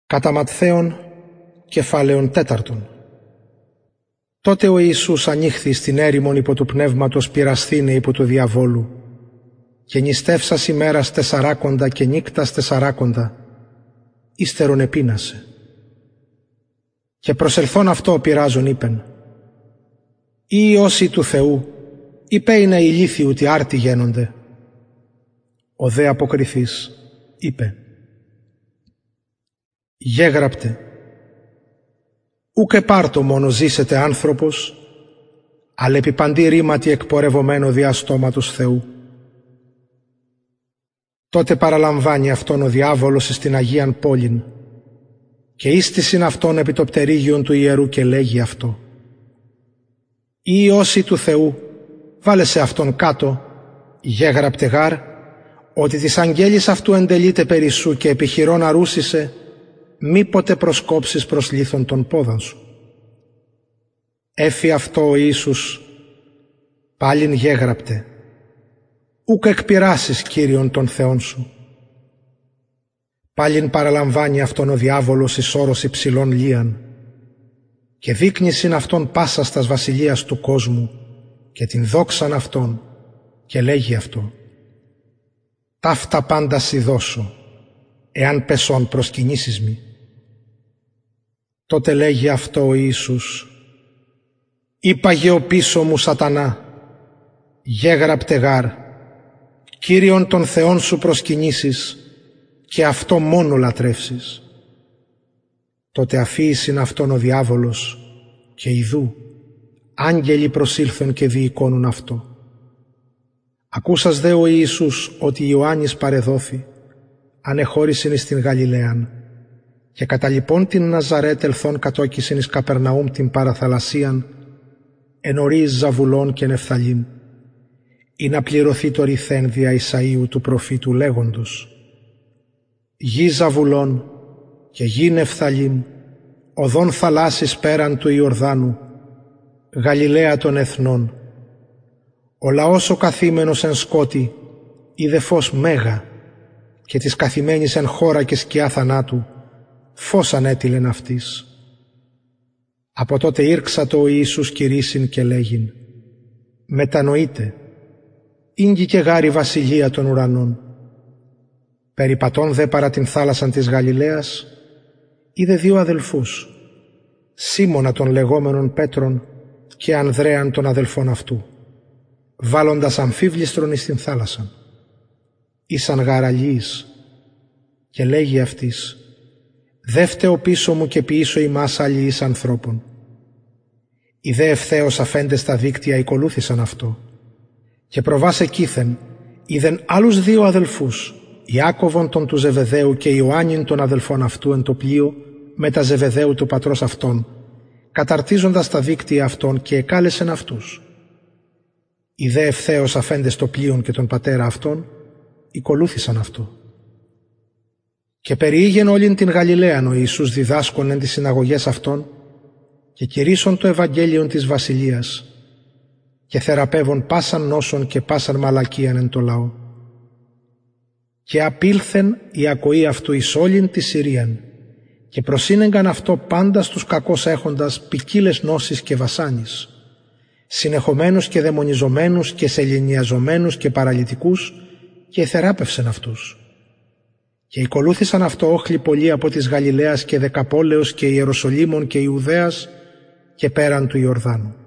Κατά Ματθαίον, κεφάλαιον 4. Τότε ο Ιησούς ανήχθη στην έρημον υπό του πνεύματος πειρασθήνε υπό του διαβόλου, και νηστεύσας ημέρας 40 και νύκτας 40, ύστερον επείνασε. Και προσελθόν αυτό πειράζον είπεν, «Ή Υιός του Θεού, είπε είναι ηλίθιοι τι άρτη γένονται». Ο δε αποκριθής είπε, «Γέγραπτε, ούκ επάρτο μόνο ζήσετε άνθρωπος, αλλά επί παντή ρήματι εκπορευομένο διά στόματος Θεού». Τότε παραλαμβάνει αυτόν ο διάβολος στην Αγίαν πόλην και ίστησιν αυτόν επί το πτερίγιον του ιερού και λέγει αυτό, «Ή Υιός του Θεού, βάλεσαι αυτόν κάτω, γέγραπτε γάρ, ότι της αγγέλης αυτού εντελείται περί σου και επιχειρών αρούσισε, μήποτε προσκόψεις προς λίθον των πόδαν σου». Έφη αυτό ο Ιησούς, πάλιν γέγραπτε, ούκ εκπειράσεις Κύριον των Θεών σου. Πάλιν παραλαμβάνει αυτόν ο διάβολος εις όρος υψηλών λίαν και δείκνυσιν αυτόν πάσας τας βασιλείας του κόσμου και την δόξαν αυτόν και λέγει αυτό, «Ταύτα πάντα σοι δώσω, εάν πεσόν προσκυνήσεις μη». Τότε λέγει αυτό ο Ιησούς, «Είπαγε ο πίσω μου Σατανά, γέγραπτε γάρ, Κύριον των Θεών σου προσκυνήσεις και αυτό μόνο λατρεύσεις». Τότε αφίησιν αυτόν ο διάβολος και ιδού άγγελοι προσήλθον και διεικόνουν αυτό. Ακούσας δε ο Ιησούς ότι Ιωάννης παρεδόθη, ανεχώρησιν εις την Γαλιλαίαν και καταλοιπών την Ναζαρέτ ελθόν κατόκισιν εις Καπερναούμ την παραθαλασσίαν, εν ορίης Ζαβουλών και Νεφθαλήμ, ή να πληρωθεί το ρηθέν δια Ισαΐου του προφήτου λέγοντος, «Γη Ζαβουλών και γη Νεφθαλήμ, οδόν θαλάσσης πέραν του Ιορδάνου, Γαλιλαία των εθνών, ο λαός ο καθήμενος εν σκότη είδε φως μέγα και της καθημένης εν χώρα και σκιά θανάτου φως ανέτειλεν αυτής». Από τότε ήρξατο ο Ιησούς κηρύσσειν και λέγειν, «Μετανοείτε, ήγγει και γάρη βασιλεία των ουρανών». Περιπατών δε παρά την θάλασσαν της Γαλιλαίας είδε δύο αδελφούς, Σίμωνα των λεγόμενων Πέτρων και Ανδρέαν των αδελφών αυτού, βάλλοντας αμφίβληστρον εις την θάλασσαν. Ήσαν γαραλίης και λέγει αυτής, «Δεύτε πίσω μου και ποιήσω ημάς αλληλείς ανθρώπων». Οι δε ευθέως αφέντες στα δίκτυα ακολούθησαν αυτό και προβάς εκείθεν είδεν άλλους δύο αδελφούς, Ιάκωβον τον του Ζεβεδαίου και Ιωάννην των αδελφών αυτού εν το πλοίο με τα Ζεβεδαίου του πατρός αυτών, καταρτίζοντας τα δίκτυα αυτών και εκάλεσεν αυτούς. Οι δε ευθέως αφέντες το πλοίον και τον πατέρα αυτών ακολούθησαν αυτό. Και περιήγεν όλην την Γαλιλαίαν ο Ιησούς διδάσκων εν τις συναγωγές αυτών και κηρύσσον το Ευαγγέλιον της Βασιλείας και θεραπεύων πάσαν νόσων και πάσαν μαλακίαν εν το λαό. Και απήλθεν η ακοή αυτού εις όλην τη Συρίαν και προσύνεγκαν αυτό πάντα στους κακώς έχοντας ποικίλες νόσεις και βασάνεις, συνεχομένους και δαιμονιζομένους και σεληνιαζομένους και παραλυτικούς, και θεράπευσεν αυτούς. Και ακολούθησαν αυτό όχλοι πολλοί από της Γαλιλαίας και Δεκαπόλεως και Ιεροσολύμων και Ιουδαίας και πέραν του Ιορδάνου.